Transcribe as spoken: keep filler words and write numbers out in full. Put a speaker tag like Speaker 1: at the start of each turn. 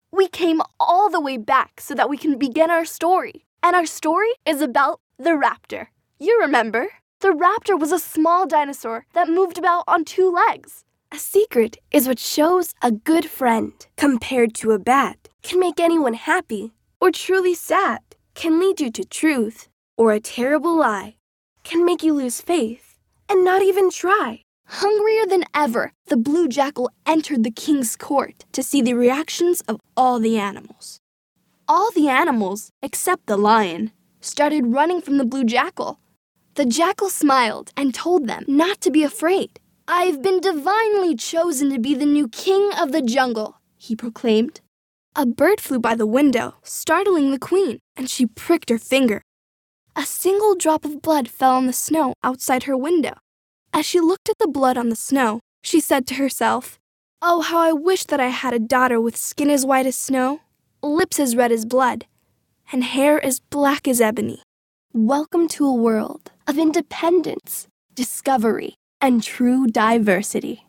Speaker 1: We came all the way back so that we can begin our story. And our story is about the raptor. You remember, the raptor was a small dinosaur that moved about on two legs. A secret is what shows a good friend compared to a bad, can make anyone happy, or truly sad, can lead you to truth, or a terrible lie, can make you lose faith and not even try. Hungrier than ever, the blue jackal entered the king's court to see the reactions of all the animals. All the animals, except the lion, started running from the blue jackal. The jackal smiled and told them not to be afraid. "I've been divinely chosen to be the new king of the jungle," he proclaimed. A bird flew by the window, startling the queen, and she pricked her finger. A single drop of blood fell on the snow outside her window. As she looked at the blood on the snow, she said to herself, "Oh, how I wish that I had a daughter with skin as white as snow, lips as red as blood, and hair as black as ebony." Welcome to a world of independence, discovery, and true diversity.